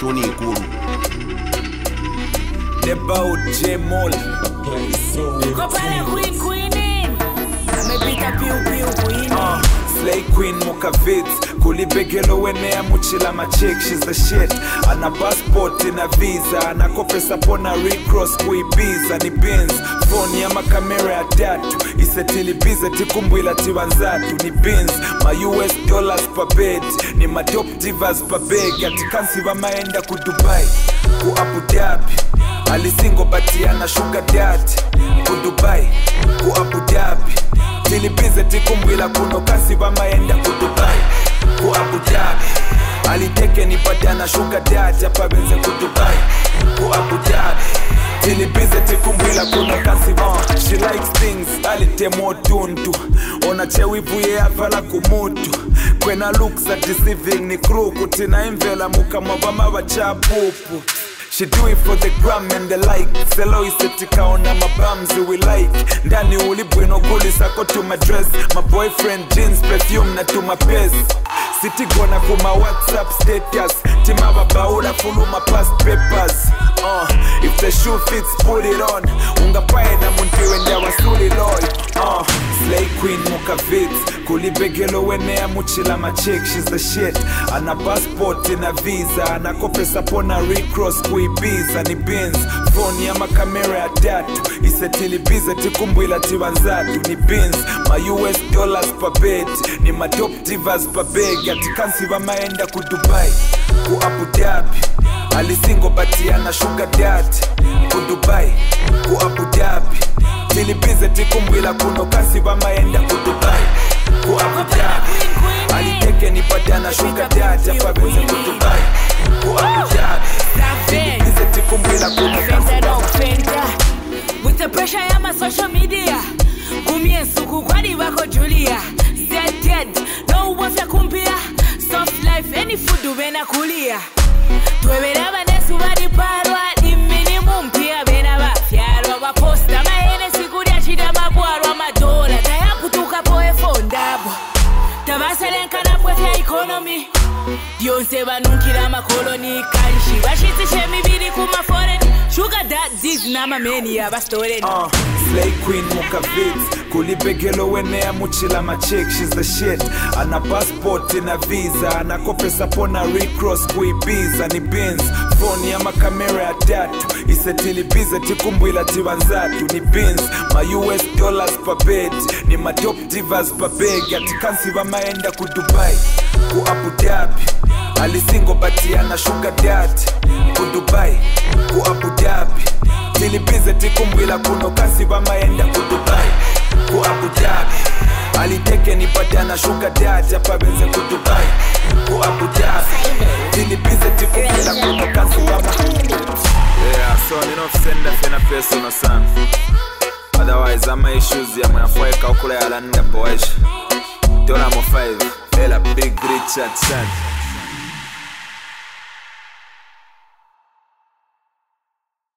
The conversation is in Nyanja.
tuni ikulu. Debout J-Mall Kopale queen amepita piu queen Slay Queen Mukavitz kulibegelo wenea muchila machik. She's the shit. Ana passport na visa, anakopesa pona recross kuibiza ni bins. Phone ya makamera ya tatu isetilibize tikumbwila tiwanzatu ni bins. Ma US dollars per bed ni ma top divas per bag. Atikansi vamaenda ku Dubai ku Abu Dhabi. Alisingo batiana sugar daddy ku Dubai ku Abu Dhabi. Tilibize tikumbwila kuno kasi vamaenda ku Dubai ku Abu Dhabi. Aliteke ni batiana sugar daddy hapa benze ku Dubai ku Abu Dhabi. Tilibize tikumbwila kuno kasi vama. She likes things alitemo tuntu. Ona chewivu ye avala kumutu. Kwena looks are deceiving ni crew kutina imvela mukamwabama wachapupu. She do it for the gram and the like. Selo isetika ona mabamzi we like. Ndani ulibwino guli sako to my dress. My boyfriend jeans perfume na to my pesa. City gonna kuma WhatsApp status. Tima babaula fulu my past papers. If the shoe fits put it on. Unga pae na muntiwe ndia wasuli loy. Slay Queen Mukavitz kulibegelo wenea muchila machik. She's the shit. Ana passport na visa, anakopesa pona recross kuibiza ni bins. Phone ya makamera ya tatu isetilibize tikumbwila tiwanzatu ni bins. Ma US dollars per bed ni ma top divas per bag. Atikansi vamaenda ku Dubai ku Abu Dhabi. Alisingo batiana sugar daddy ku Dubai ku Abu Dhabi. Tilibize tikumbwila kuno kasi vamaenda ku Dubai ku Abu Dhabi. Aliteke ni batiana sugar daddy hapa benze ku Dubai ku Abu Dhabi. Tilibize tikumbwila kuno kasi vamaenda. With the pressure ya ma social media kumie suku kwadi wako Julia. Dead no wafya kumpia. Soft life any food wena kulia. Tuwebera banesu badi parwa di minimum pia bena bafyarwa baposta mahene sikuria chida mabwarwa madola tayaputuka poe fondabo tabaselenka na pwefya economy Dionse banunkira makoloni karishi bashitishe mibiri kuma foreign sugar daddies na mameni ya bastolen. Slay Queen Mukavitz kulibegelo wenea muchila machik. She's the shit. Ana passport na visa, anakopesa pona recross kuibiza ni bins. Phone ya makamera ya tatu isetilibize tikumbwila tiwanzatu ni bins. Ma US dollars per bed ni ma top divas per bag. Atikansi vamaenda ku Dubai ku Abu Dhabi. Alisingo batiana sugar daddy ku Dubai ku Abu Dhabi. Tilibize tikumbwila kuno kasi vamaenda ku Dubai ku Abu Dhabi. Aliteke ni batiana sugar daddy hapa benze ku Dubai ku Abu Dhabi. Tilibize tikumbwila kuno kasi vamaenda. Yeah, so you know send us in a personal son. Otherwise I'm issues ya mnafueka ukula ya landa boys. Dola mo 5 Ela Big Richard son.